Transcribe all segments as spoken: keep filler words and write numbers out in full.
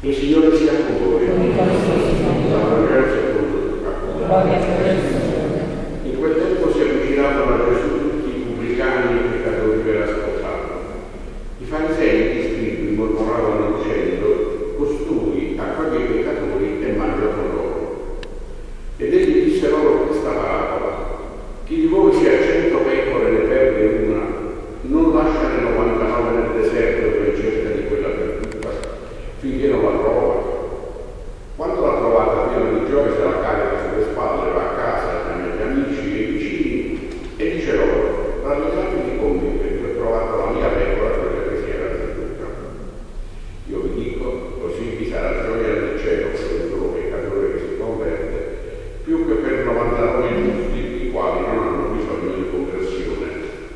Il Signore sia con voi. La grazia è con voi. In quel tempo si avvicinavano a Gesù tutti i pubblicani e i peccatori per ascoltarlo. I farisei e gli scribi mormoravano dicendo: costui accoglie i peccatori e mangia con loro. Ed egli disse loro questa parabola: chi di voi si ha cento pecore e ne perde una, non lascia le novantanove nel deserto per cerca di quella perduta, finché non la trova. Quando l'ha trovata piena di gioia se la carica sulle spalle, va a casa, chiama gli amici e i vicini e dice loro: rallegratevi con me perché ho trovato la mia pecora, quella che si era perduta. Io vi dico, così vi sarà gioia nel cielo per un solo peccatore che si converte, più che per novantanove giusti, i quali non hanno bisogno di conversione.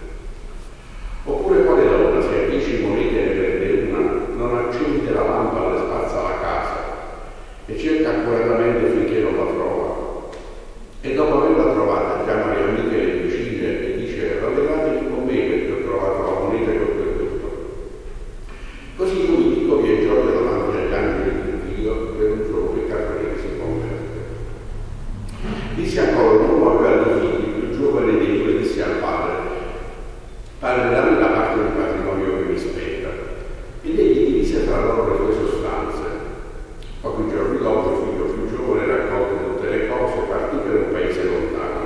Oppure quale donna, se a dieci monete ne perde una, non accende la lampada e spazza la casa e cerca accuratamente finché non la trova? E dopo averla trovata chiama le amiche e le vicine e dice: rallegratevi con me perché ho trovato la moneta che ho perduto. Così lui, dico, vi è gioia davanti agli angeli di Dio per un solo peccatore che si converte. Disse ancora: un uomo aveva due figli, il più giovane dei due disse al padre: padre, dammi la parte del patrimonio che mi spetta. Ed egli divise tra loro le sue sostanze. Pochi giorni dopo il figlio più giovane raccolse tutte le cose e partì per un paese lontano.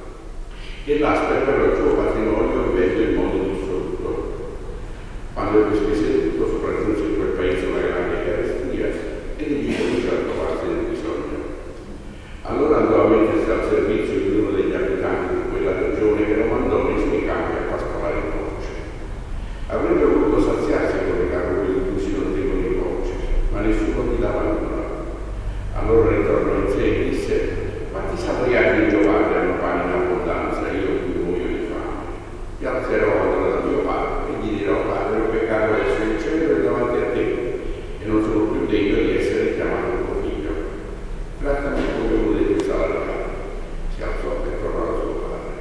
E là sperperò il suo patrimonio vivendo in modo dissoluto. Quando ebbe spese tutto, sopraggiunse in quel paese una grande carestia ed egli cominciò a trovarsi nel bisogno. Allora andò a mettersi al servizio di uno degli abitanti di quella regione che lo mandò nei suoi campi a pascolare il noce. Avrebbe voluto saziarsi con le capre di cui si nutrivano i noci, ma nessuno gli dava nulla. Allora ritornò in sé e disse: quanti sabriati di Giovanni hanno pane in abbondanza, io qui muoio di fame. Mi alzerò allora da mio padre e gli dirò: padre, ho peccato verso il cielo e davanti a te, e non sono più degno di essere chiamato tuo figlio. Trattami come uno dei tuoi salariati. Si alzò e tornò da suo padre.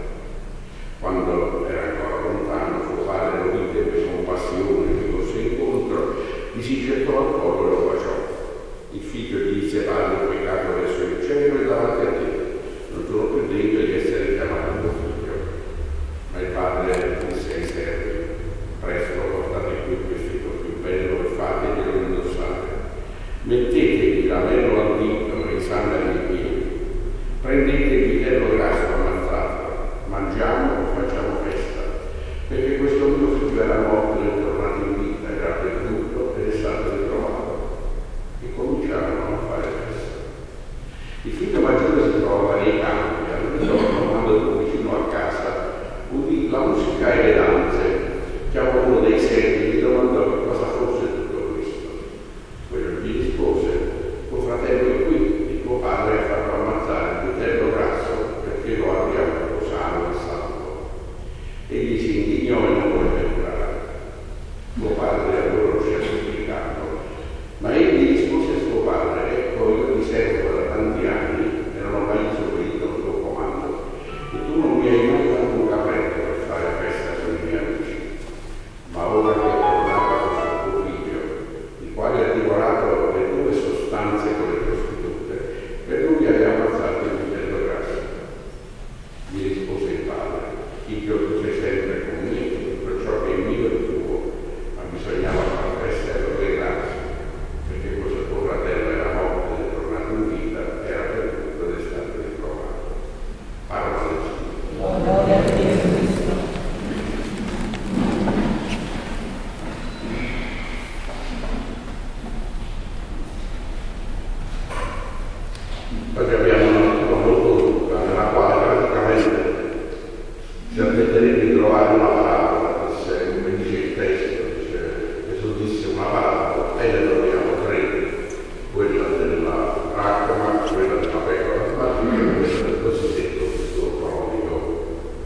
Quando era ancora lontano, suo padre lo vide, ebbe compassione, gli corse incontro, gli si gettò al collo e lo baciò. Il figlio gli disse: padre, ho peccato verso il cielo e davanti a te, non sono più degno di essere chiamato tuo figlio. Ma il padre disse ai servi: presto portate qui il vestito più bello e fateglielo indossare. Mettetevi l'anello al dito e i sandali ai piedi. Prendete il vitello grasso ammazzato, mangiamo e facciamo festa, perché questo mio figlio era morto ed è tornato in vita, era perduto ed è stato ritrovato. E cominciarono a fare festa. Il figlio maggiore si trovava nei campi, al ritorno, quando fu vicino a casa, udì la musica e le danze. Chiamò uno dei servi e gli domandò che cosa fosse tutto questo. Quello gli rispose: tuo fratello è qui e tuo padre ha fatto ammazzare il vitello grasso perché lo abbiamo sano e salvo. Egli si indignò e non volle curare. Tuo padre allora lo si è supplicato, ma egli rispose a suo padre: ecco, io ti servo da tanti anni e non ho mai eseguito il tuo comando, e tu non mi hai mai dato un capretto per fare festa sui miei amici. Ma ora che è tornato questo tuo figlio, il quale ha divorato le tue sostanze con le prostitute, per lui hai ammazzato il vitello grasso. Gli rispose il padre: figlio, tu sei sempre con me, tutto ciò che è mio è tuo, ma bisognava far festa e lode grazie, perché questo tuo fratello era morto ed è tornato in vita, era perduto ed è stato ritrovato. Parola del Signore. Oggi abbiamo una lettura molto lunga, nella quale praticamente si aspetterebbe di trovare una parabola, come dice il testo, dice, Gesù disse una parabola, e ne troviamo tre: quella della dracma, quella della pecora smarrita e quella del cosiddetto figlio prodigo.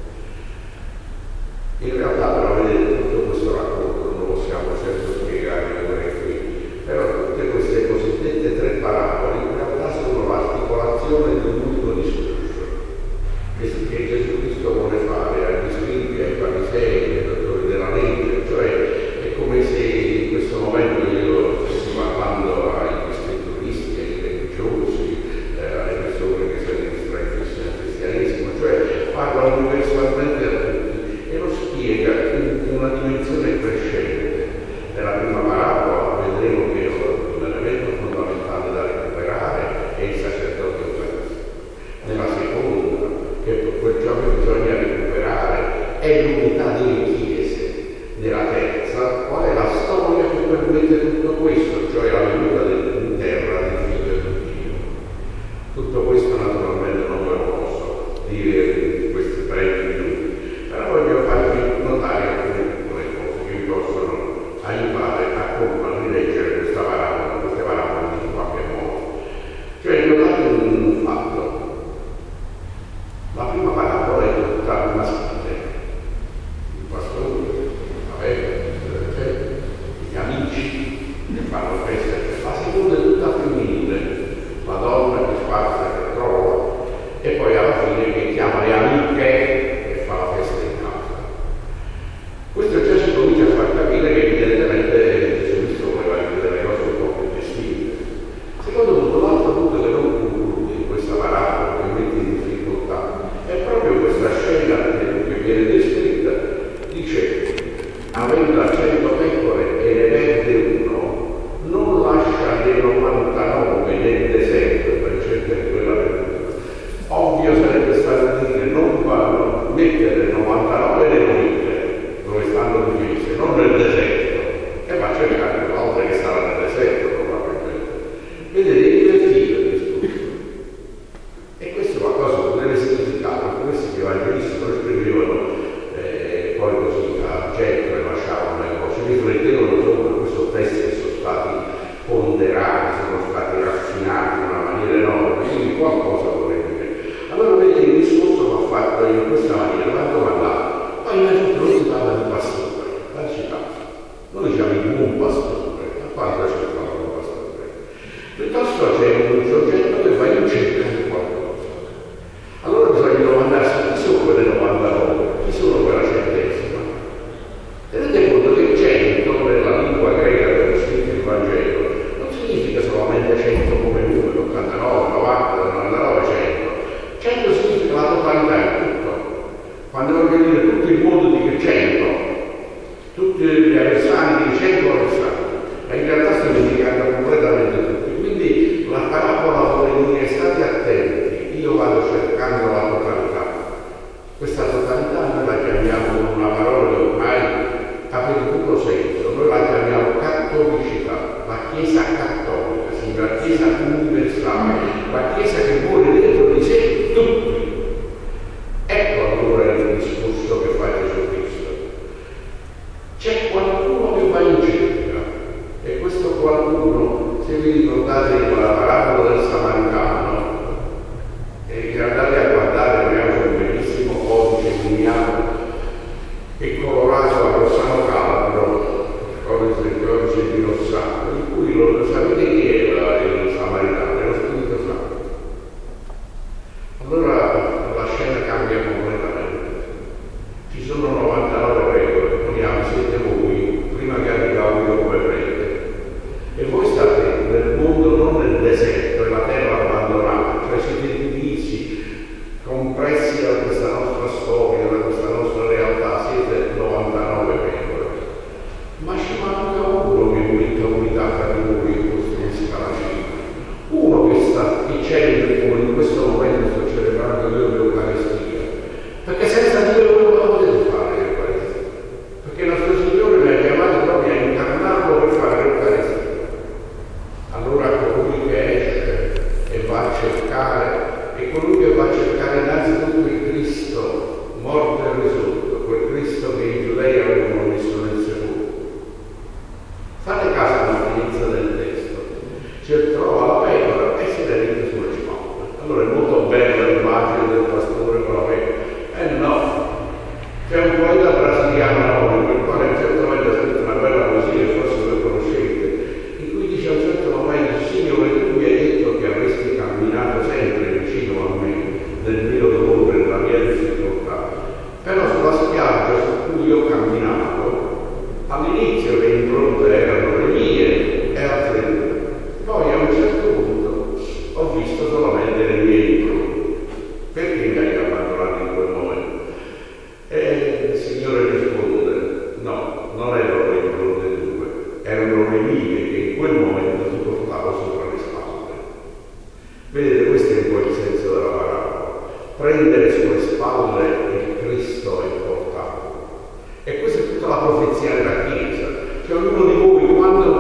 In realtà, però, vedete, tutto questo racconto non lo possiamo certo spiegare ora e qui, però tutte queste cosiddette tre parabole in realtà sono l'articolazione di un unico discorso che Gesù Cristo vuole fare agli scribi, ai farisei, ai dottori della legge, cioè è come se in questo momento io stessi permette tutto questo, cioè la venuta in terra del figlio di Dio. Tutto questo naturalmente non ve lo posso dire in questi trenta minuti, però voglio farvi notare alcune piccole cose che vi possono aiutare a, a rileggere questa parabola, queste parabole in qualche modo. Cioè, notate un fatto. La prima parabola è tutta maschile. Il pastore, la vecchia, gli amici che fanno festa. La seconda è tutta femminile. La donna che spazza, che trova, e poi alla fine che chiama le amiche e fa la festa in casa. Questo già ci comincia a far capire che evidentemente Gesù Cristo voleva dire delle cose un po' più gestite. Secondo punto, l'altro punto che non conclude in questa parabola, che mette in difficoltà, è proprio questa scena che viene descritta. Dice, avendo cento pecore e ne perde uno, non lascia le novantanove nel deserto per cercare quella perduta. Ovvio sarebbe stato dire non fanno mettere novantanove nelle olive, dove stanno le chiese, non nel deserto, e va a cercare quell'altra che sarà nel deserto probabilmente. Vedete, è divertito il discorso. E questo qualcosa può deve significare, perché questi evangelisti non scrivevano eh, poi così a getto e lasciavano le cose, riflettevano sopra questi testi che sono stati ponderati, sono stati raffinati in una maniera enorme, quindi qualcosa vorrei dire. Allora vedete, il discorso va fatto in questa maniera, va domandato. Poi innanzitutto non si parla di pastore, la città. Noi diciamo il buon pastore, a quanto c'è il buon pastore? Piuttosto c'è un soggetto che va in cerca di qualcosa. Allora bisogna domandarsi chi sono quelle novantanove, chi sono quella centesima. Tenete conto che cento nella lingua greca dove è scritto il Vangelo non significa solamente cento come numero, ottantanove, novanta, novantanove, cento. cento significa la totalità di tutto. Quando voglio dire tutto il mondo di cento, tutti gli avversari di cento avversari, ma in realtà sto indicando completamente tutti. Quindi la parabola vuole dire state attenti, io vado cercando la totalità. Questa totalità noi la chiamiamo con una parola che ormai ha perduto senso, noi la chiamiamo cattolicità, la Chiesa cattolica, significa la Chiesa universale, la Chiesa che vuole dentro di sé tutti. Ecco allora il discorso che fa Gesù Cristo. C'è qualcuno che va in cerca, e questo qualcuno, se vi ricordate la parabola del Samaritano, e che andate a guardare, abbiamo un bellissimo codice lineare e colorato a Rossano Calabro, il codice di Rossano, in cui lo sapete chi era il Samaritano, è lo Spirito Santo. Allora la scena cambia completamente. Ci sono novantanove pecore, poniamo siete voi, prima che arrivavo io come prete, e voi state nel mondo, non nel deserto, è la terra abbandonata, cioè siete divisi, compressi da questa nostra storia, da questa nostra realtà, siete novantanove pecore. Ma ci manca uno che metta unità tra di voi e costruisca la cima. Uno che sta, che celebri come in questo momento sto celebrando io l'Eucaristia. Perché senza Dio non lo potete fare l'Eucaristia. Perché il nostro Signore mi ha chiamato proprio a incarnarlo per fare l'Eucaristia. Allora colui che esce e va a cercare, è colui che va a cercare innanzitutto il Cristo morto e risorto, quel Cristo che i giudei avevano messo nel sepolcro. Fate caso alla finezza del testo. Cioè trova la pecora e si deriva sulle spalle. Allora è molto bella l'immagine del pastore con la pecora. Eh no, c'è un poeta brasiliano per il quale a un certo momento ha scritto una bella poesia, forse voi conoscete, in cui dice a un certo momento: Signore, tu mi hai detto che avresti camminato sempre vicino a me nel mio dolore, nella mia difficoltà, però sulla spiaggia su cui io camminavo, all'inizio le impronte erano le mie e altre tue. Poi a un certo punto ho visto solamente le mie impronte. Perché mi hai abbandonato in quel momento? E il Signore risponde: no, non erano le impronte tue, erano le mie che in quel momento ti portavo sopra le spalle. Vedete, questo è un po' il senso della parola. Prendere sulle spalle il Cristo e portarlo. E questa è tutta la profezia della Chiesa. Cioè ognuno di voi, quando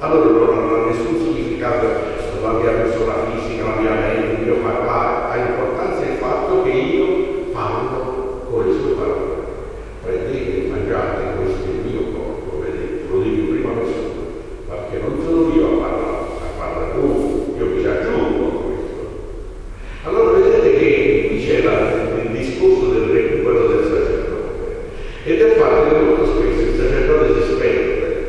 Allora non ha nessun significato la mia persona fisica, la mia mente, il mio parlare, ha importanza il fatto che io parlo con le sue parole. Prendete e mangiate, questo è il mio corpo, vedete, lo dico in prima persona, perché non sono io a parlare, a parlare con io mi ci aggiungo a questo. Allora vedete che qui c'è il discorso del recupero del sacerdote ed è il fatto che molto spesso il sacerdote si spende,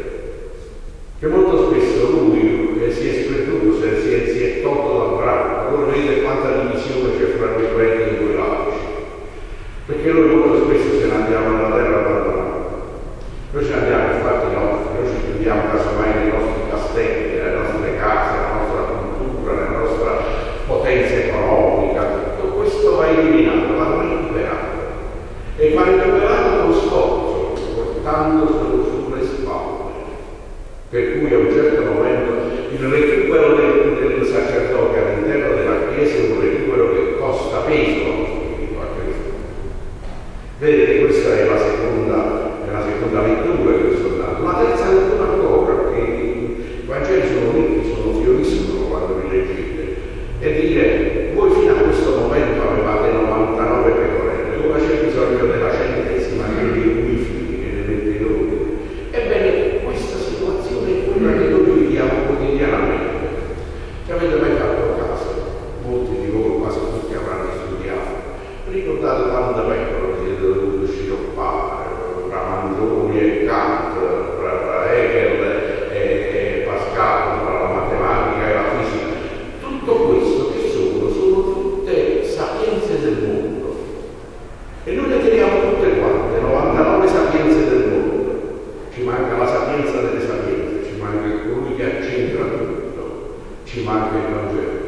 che molto spesso lui eh, si è sperduto, si è, si è, si è tolto dal brano. Allora vedete quanta divisione c'è fra i preti e i due laici, perché noi molto spesso se ne andiamo alla terra abbandonata. Noi ce ne andiamo ai fatti nostri, noi ci chiudiamo casomai nei nostri castelli, nelle nostre case, nella nostra cultura, nella nostra potenza economica. Tutto questo va eliminato, va recuperato. E va recuperato con sforzo, portandoselo sulle spalle. Per cui a un certo momento il recupero del, del sacerdote all'interno della Chiesa è un recupero che costa peso allo spirito a Cristo. Vedete, questa è la seconda, è la seconda lettura che vi sto dando. La terza lettura ancora, perché i Vangeli sono ricchi, sono fioriscono quando vi leggete, e dire, voi fino a questo momento avevate novantanove pecorelle, ora c'è bisogno della centesima che li unifichi, che ne mette in ordine. Ebbene, questa situazione è quella che noi viviamo quotidianamente. Ci avete mai fatto caso? Molti di voi, quasi tutti, avranno studiato. Ricordate quando vengono che siete dovuti sciroppare, tra Manzoni e Kant, tra, tra Hegel e, e Pascal, tra la matematica e la fisica. Tutto questo che sono? Sono tutte sapienze del mondo. E noi le teniamo tutte quante, novantanove sapienze del mondo. Ci manca la sapienza delle sapienze, ci manca colui che accentra tutto, ci manca il Vangelo.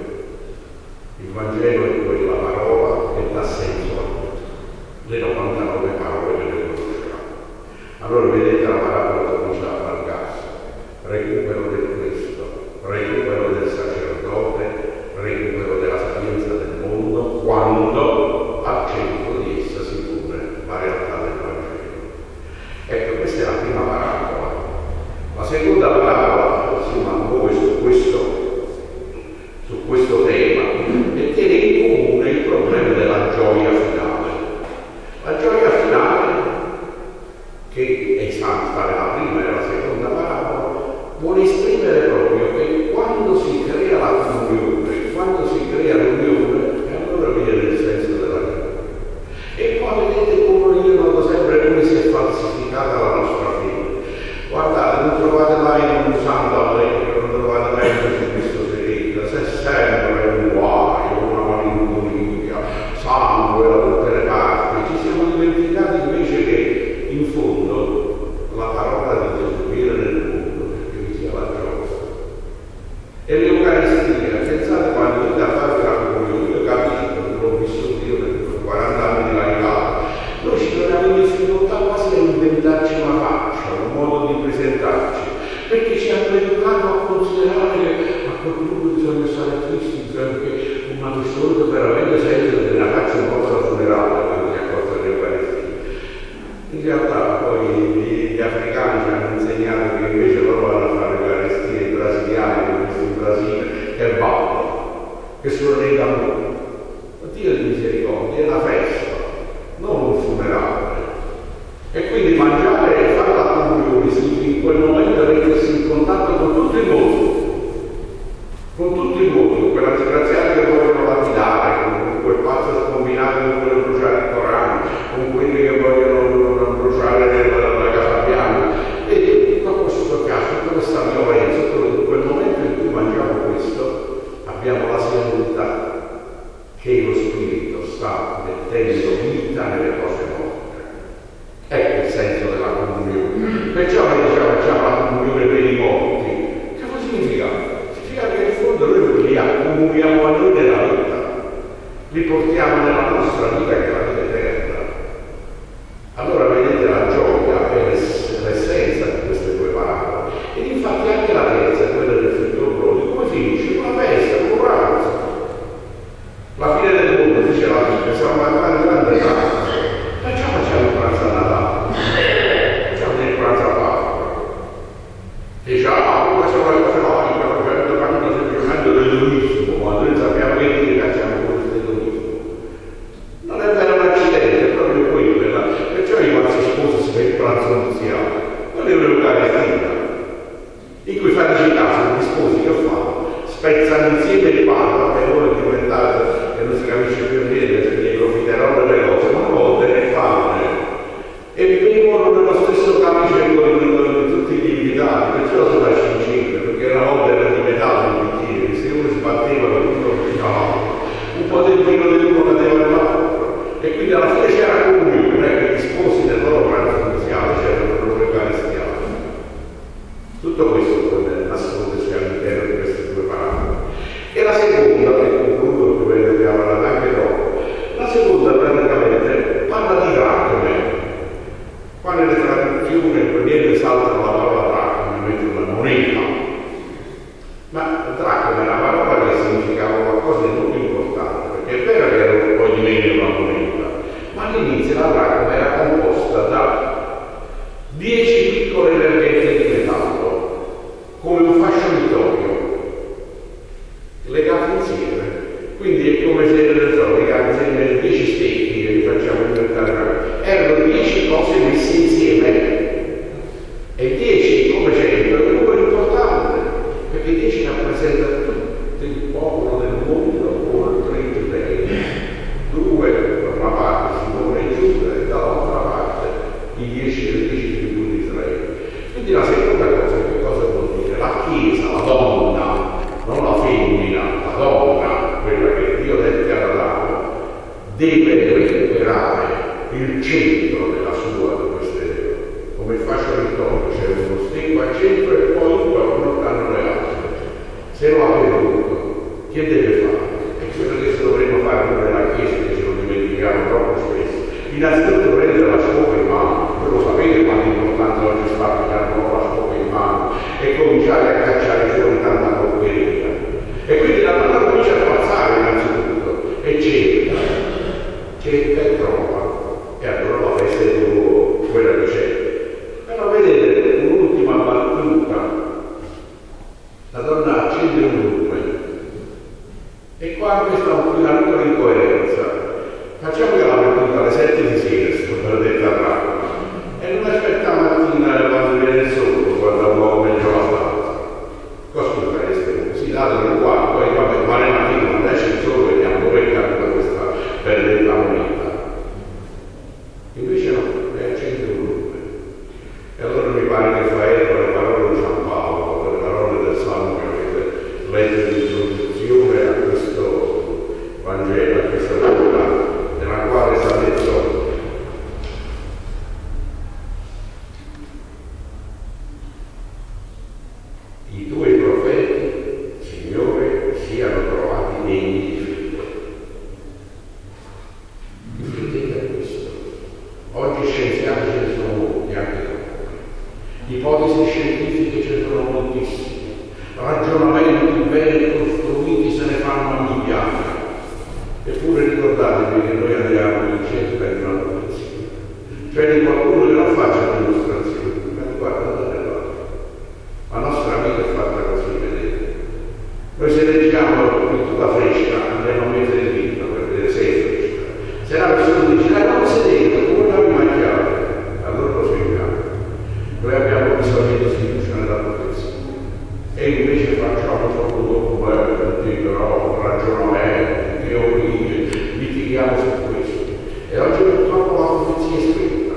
Il Vangelo è quella parola che dà senso a tutto, le novantanove parole che noi conosciamo. Allora vedete la parabola comincia a allargarsi: recupero del Cristo, recupero del sacerdote, recupero della sapienza del mondo, quando al centro di essa si pone la realtà del Vangelo. Ecco, questa è la prima parabola. La seconda parabola si muove su questo su questo tema e tiene in comune il problema della gioia finale. La gioia finale, che è stata nella prima e la seconda parabola, vuole esprimere proprio che quando si crea la comunione, quando si crea l'unione, allora viene il senso della vita. E poi vedete come io noto sempre come si è falsificata la nostra fede. Guardate, non trovate mai un santo allegro, non trovate mai un Cristo sereno, se sempre un guaio, una malinconia, sangue da tutte le parti. Ci siamo dimenticati invece che in fondo la parola di Gesù viene nel mondo perché vi sia la gioia. E l'Eucaristia, pensate quando io da fare la comunione, io capisco, non l'ho visto Dio per quaranta anni di laicata, noi ci troviamo in difficoltà quasi a inventarci una faccia, un modo di presentarci, perché ci hanno educato a considerare che a quel punto bisogna stare tristi, bisogna che una persona che veramente sente che la faccia un po' da funerale quando si accorge dell'Eucaristia. In realtà poi gli, gli africani ci hanno insegnato che invece loro vanno a fare l'Eucaristia, i brasiliani, che ho visto in Brasile, che ballano, che sono nei tamburi. Dio di misericordia, è una festa, non un funerale. E quindi mangiare e fare la comunione significa in quel momento mettersi in contatto con tutto il mondo, con tutto il mondo, quella disgraziata che vogliono lapidare, con quel pazzo scombinato che vuole bruciare il Corano, con quelli che vogliono bruciare la Casa Bianca, e tutto questo caso, tutta questa violenza, in quel momento in cui mangiamo questo, abbiamo la serenità che lo Spirito sta mettendo vita nelle cose morte. Ecco il senso della comunione. Perciò noi diciamo facciamo la comunione per i morti. Che cosa significa? Significa che in fondo noi li accomuniamo a noi nella vita, li portiamo nella nostra vita che è la vita eterna. Allora vedete la gioia è l'essenza di queste due parole. Ed infatti anche la terza, quella del figlio prodigo, come finisce? Con una festa, con un pranzo. La fine del mondo, dice la Bibbia, siamo ancora in grande pranzo. Perciò facciamo il pranzo a Natale, facciamo il pranzo a Pasqua. Diciamo, ah, come facciamo le cose logiche, facendo parlando semplicemente dell'edonismo, quando noi sappiamo che dire cacciamo questo edonismo. Non è vero un accidente, è proprio quello, perciò i quasi sposi si fa il pranzo nuziale, non è un'Eucaristia, in cui fate caso, gli sposi che fanno, spezzano insieme il pane, vabbè, ora è diventato che non si capisce più niente, perché profiteranno delle cose, ma una volta che fanno e bevono nello stesso camice con tutti gli invitati, perciò si lascia incinere, perché una volta era di metallo il bicchiere, se uno sbatteva con uno un po' del vino dell'uno cadeva nell'altro, e quindi alla fine c'era comunione, non è che gli sposi del loro pranzo nuziale c'erano la loro Eucaristia. Tutto questo nasconde all'interno di queste due parole. E la seconda, che concludo, che ve ne abbiamo parlato anche dopo, la seconda praticamente parla di dracme. Qua nelle traduzioni niente saltano la parola dracma, mettono una moneta. Ma dracma è una parola che significava qualcosa di molto importante, perché è vero che era un po' di meno una moneta, ma all'inizio la dracma era composta da dieci piccole verghette di metallo, come un fascio di toio, legati insieme. Quindi è come se legati insieme dieci stecchi che li facciamo diventare. Erano dieci cose messe insieme. E dieci come cento è un numero importante, perché dieci rappresenta tutto il popolo del mondo oltre i giudei. Due da una parte Simone e Giuda e dall'altra parte i dieci e dieci tribù di Israele. Quindi la seconda cosa, che cosa vuol dire? La Chiesa, la donna, non la femmina, la donna, quella che Dio dette ad Adamo, deve recuperare il centro della sua, di queste, come fascio di tono, c'è uno stecco al centro e poi intorno stanno le altre. Se lo ha veduto, che deve fare? È quello che si dovremmo fare noi nella Chiesa, che ce lo dimentichiamo troppo spesso. Innanzitutto prendere la scopa in mano, voi lo sapete quanto è importante oggi sta applicando la scopa in mano e cominciare a cacciare fuori tanta porcheria. E quindi la donna comincia a passare innanzitutto e cerca, cerca e trova. E allora la festa è di nuovo quella che c'è. Però vedete, un'ultima battuta, la donna accende un lume e qua questa è una piccola incoerenza. Facciamo che la battuta alle sette di sera, sto per detta trappola, e non aspetta la mattina quando viene il sole, quando uomo meglio la stanza. Cosa fareste? Si datelo qua, poi vabbè, domani mattina quando esce il sole vediamo dove è caduta questa benedetta moneta. Invece no, lei accende un lume. E allora mi pare che fa eco le parole di San Paolo, le parole del Salmo che avete letto di introduzione a questo Vangelo, a questa parola, nella quale sta detto: i tuoi profeti, Signore, siano trovati degni di fede. Riflettete a questo. Oggi scienziati ce ne sono molti, anche troppi. Ipotesi scientifiche ce ne sono moltissime. Ragionamenti ben costruiti se ne fanno a migliaia. Eppure ricordatevi che noi andiamo in cielo per una dimostrazione. Cioè di qualcuno che non faccia la dimostrazione, ma guardate là. La nostra vita è fatta così, vedete. Noi se leggiamo tutta fresca, andiamo a mettere il dito per vedere se è fresca. Se la persona dice, ah non sedete, come la mangiate? Allora lo spieghiamo. Noi abbiamo bisogno di fiducia nella protezione. E invece facciamo troppo dopo, però ragionamenti, teorie, litighiamo su questo. E oggi purtroppo la profezia è scritta.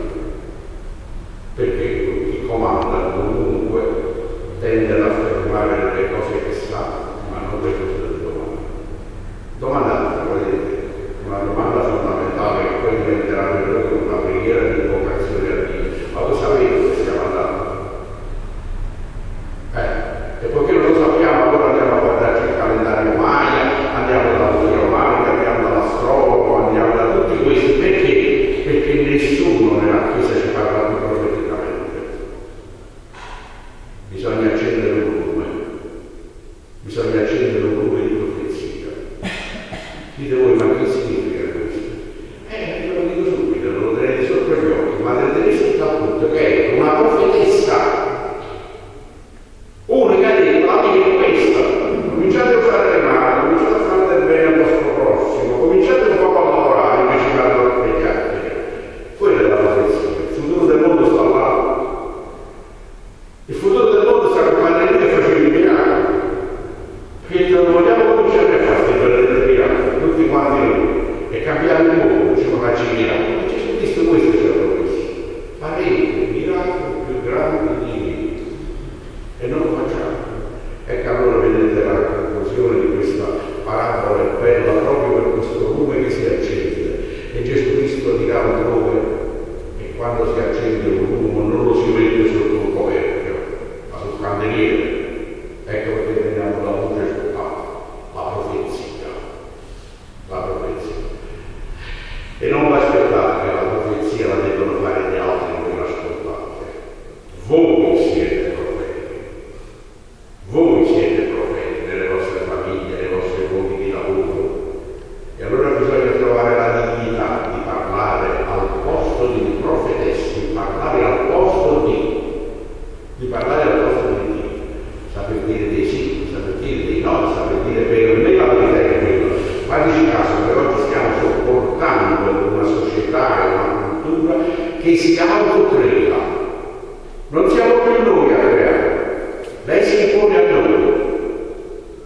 Perché chi comanda comunque tende ad affermare le cose che sa, ma non le cose del domani. Domandate, vedete, una domanda fondamentale che poi diventerà per noi una preghiera di invocazione a Dio. Ma lo sapete dove stiamo andando? Eh, e poiché non lo sappiamo, allora andiamo a guardarci il calendario Maya, andiamo dalla geomatica, andiamo dall'astrologo, andiamo da tutti questi. Perché? Perché nessuno nella Chiesa ci parla più profeticamente. Bisogna accendere un lume, bisogna accendere un lume di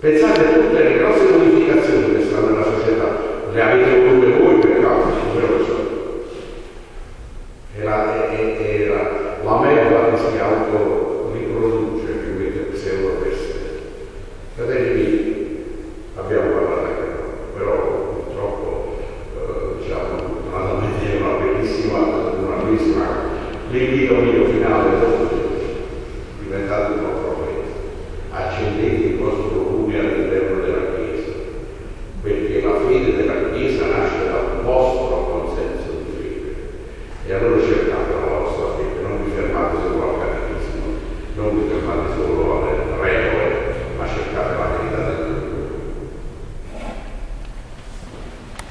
Pensate a tutte le grosse modificazioni che stanno nella società, le avete volute voi per caso, io lo so. Era, era la merda che si autoriproduce, che mette pseudoteste. Fratelli, abbiamo parlato anche noi, però purtroppo eh, diciamo, la media è una bellissima, una bellissima l'invito mio